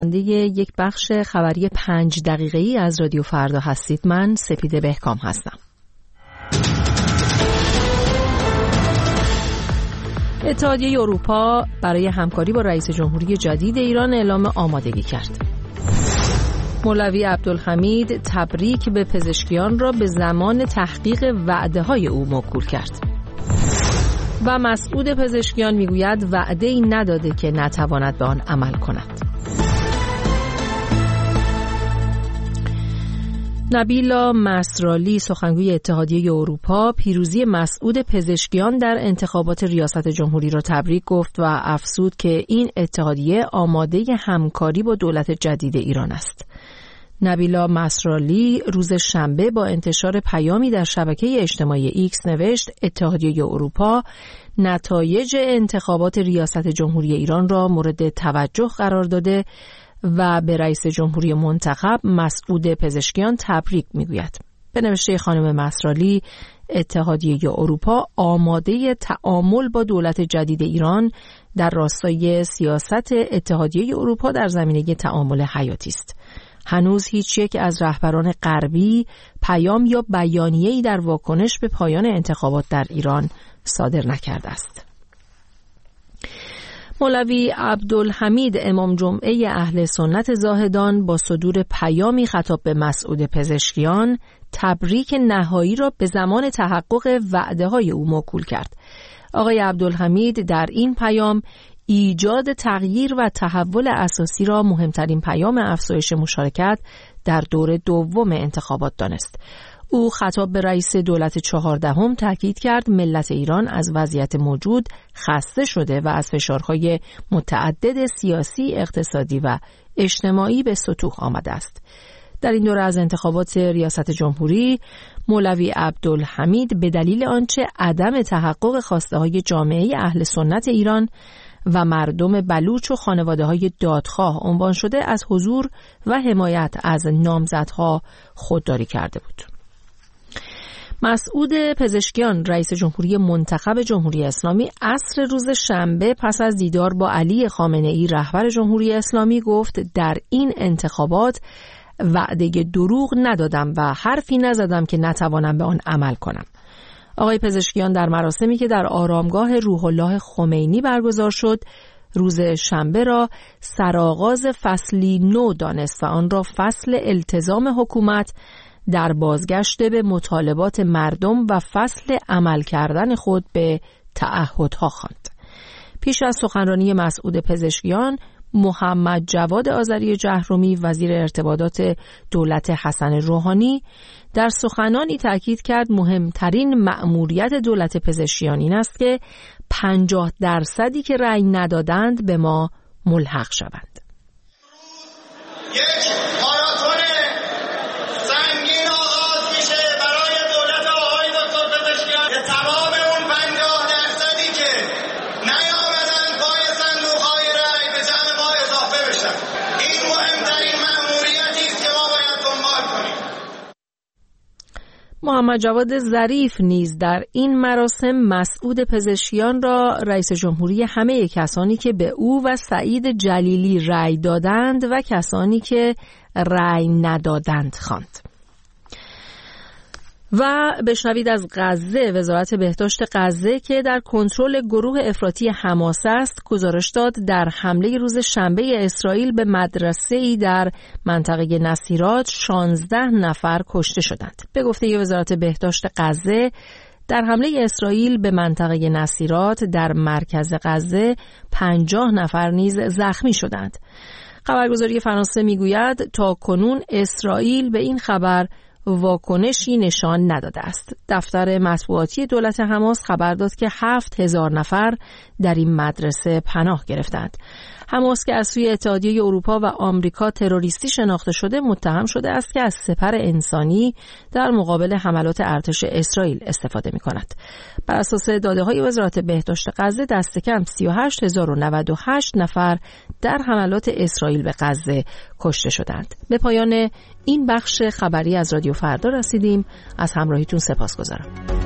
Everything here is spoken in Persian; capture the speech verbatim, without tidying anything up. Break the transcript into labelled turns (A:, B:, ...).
A: یک بخش خبری پنج دقیقه‌ای از رادیو فردا هستید. من سپیده بهکام هستم. اتحادیه اروپا برای همکاری با رئیس جمهوری جدید ایران اعلام آمادگی کرد. مولوی عبدالحمید تبریک به پزشکیان را به زمان تحقیق وعده‌های او موکول کرد. و مسعود پزشکیان میگوید وعده‌ای نداده که نتواند به آن عمل کند. نبیلا مسرالی سخنگوی اتحادیه اروپا پیروزی مسعود پزشکیان در انتخابات ریاست جمهوری را تبریک گفت و افزود که این اتحادیه آماده همکاری با دولت جدید ایران است. نبیلا مسرالی روز شنبه با انتشار پیامی در شبکه اجتماعی ایکس نوشت اتحادیه اروپا نتایج انتخابات ریاست جمهوری ایران را مورد توجه قرار داده و به رئیس جمهوری منتخب مسعود پزشکیان تبریک میگوید. به نوشته خانم مسرالی، اتحادیه اروپا آماده تعامل با دولت جدید ایران در راستای سیاست اتحادیه اروپا در زمینه تعامل حیاتی است. هنوز هیچ یک از رهبران غربی پیام یا بیانیه‌ای در واکنش به پایان انتخابات در ایران صادر نکرده است. مولوی عبدالحمید امام جمعه اهل سنت زاهدان با صدور پیامی خطاب به مسعود پزشکیان تبریک نهایی را به زمان تحقق وعده‌های او موکول کرد. آقای عبدالحمید در این پیام ایجاد تغییر و تحول اساسی را مهمترین پیام افزایش مشارکت در دور دوم انتخابات دانست. او خطاب به رئیس دولت چهاردهم تاکید کرد ملت ایران از وضعیت موجود خسته شده و از فشارهای متعدد سیاسی، اقتصادی و اجتماعی به سطوح آمده است. در این دوره از انتخابات ریاست جمهوری، مولوی عبدالحمید به دلیل آنچه عدم تحقق خواسته‌های جامعه اهل سنت ایران و مردم بلوچ و خانواده‌های دادخواه عنوان شده از حضور و حمایت از نامزدها خودداری کرده بود. مسعود پزشکیان رئیس جمهوری منتخب جمهوری اسلامی عصر روز شنبه پس از دیدار با علی خامنه‌ای رهبر جمهوری اسلامی گفت در این انتخابات وعده دروغ ندادم و حرفی نزدم که نتوانم به آن عمل کنم. آقای پزشکیان در مراسمی که در آرامگاه روح الله خمینی برگزار شد روز شنبه را سرآغاز فصلی نو دانست و آن را فصل التزام حکومت در بازگشت به مطالبات مردم و فصل عمل کردن خود به تعهدها خواند. پیش از سخنرانی مسعود پزشکیان، محمد جواد آذری جهرومی وزیر ارتباطات دولت حسن روحانی در سخنانی تاکید کرد مهمترین مأموریت دولت پزشکیان این است که پنجاه درصدی که رأی ندادند به ما ملحق شوند.
B: یک ماراتون سنگین آغاز میشه برای دولت آقای دکتر پزشکیان که تمام اون پنجاه درصدی که نیامدن پای صندوق‌های رأی به جمع ما اضافه بشن. این مهمترین مأموریتی است که ما باید دنبال کنیم.
A: محمد جواد ظریف نیز در این مراسم مسعود پزشکیان را رئیس جمهوری همه کسانی که به او و سعید جلیلی رأی دادند و کسانی که رأی ندادند خواند. و بشنوید از غزه. وزارت بهداشت غزه که در کنترل گروه افراطی حماس است گزارش داد در حمله روز شنبه اسرائیل به مدرسه‌ای در منطقه نصیرات شانزده نفر کشته شدند. به گفته وزارت بهداشت غزه در حمله اسرائیل به منطقه نصیرات در مرکز غزه پنجاه نفر نیز زخمی شدند. خبرگزاری فرانسه میگوید تا کنون اسرائیل به این خبر واکنشی نشان نداده است. دفتر مطبوعاتی دولت حماس خبر داد که هفت هزار نفر در این مدرسه پناه گرفتند. حماس که از سوی اتحادیه اروپا و آمریکا تروریستی شناخته شده متهم شده است که از سپر انسانی در مقابل حملات ارتش اسرائیل استفاده می کند. بر اساس داده های وزارت بهداشت غزه دست کم سی و هشت هزار و نود و هشت نفر در حملات اسرائیل به غزه کشته شدند. به پایان این بخش خبری از رادیو فردا رسیدیم. از همراهیتون سپاسگزارم.